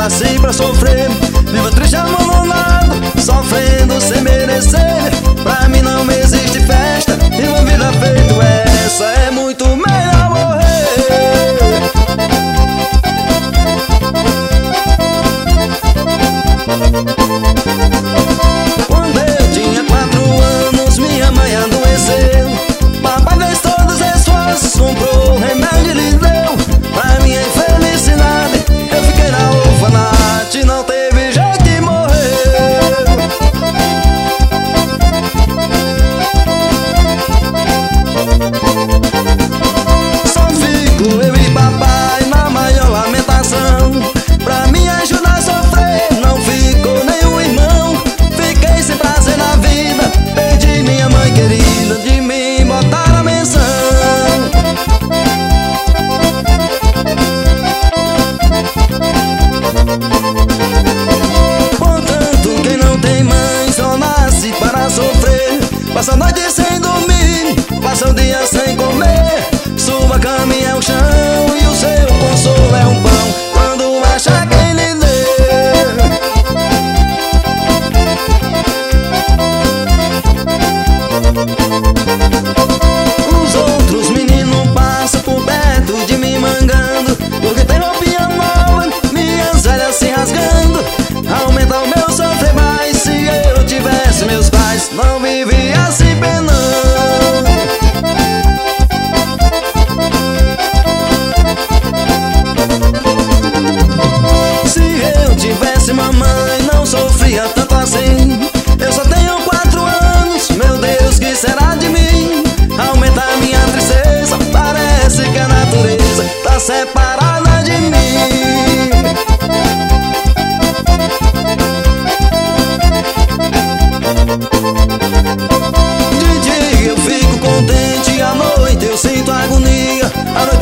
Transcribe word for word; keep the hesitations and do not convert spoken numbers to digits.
nasci pra sofrer. Vivo triste, abandonado, sofrendo sem merecer. Pra mim não existe festa e uma vida feito essa. É muito melhor morrer. Quando eu tinha quatro anos, minha mãe adoeceu. Papai fez todos os esforços, comprou o remédio e lhe deu. Pra minha infelicidade, eu fiquei na orfanato e não teve jeito de morrer. Só fico eu e papai na maior lamentação. Pra me ajudar a sofrer, não ficou nenhum irmão. Fiquei sem prazer na vida, perdi minha mãe querida, de mim botaram a menção. Portanto, quem não tem mãe só nasce para sofrer. Passa a noite sem dormir, passa o dia sem comer. Sua cama é o chão e o seu consolo é um pão, quando acha quem lhe dê. Os outros meninos passam por perto de mim mangando, porque tem roupinha nova, minhas velhas se rasgando. Aumenta o meu sofrer mais, se eu tivesse meus pais, não vivia assim penando. Se eu tivesse mamãe, não sofria tanto assim. Eu só tenho quatro anos, meu Deus, que será de mim? Aumenta a minha tristeza, parece que a natureza tá separada de mim. De dia eu fico contente, à noite eu sinto agonia. À noite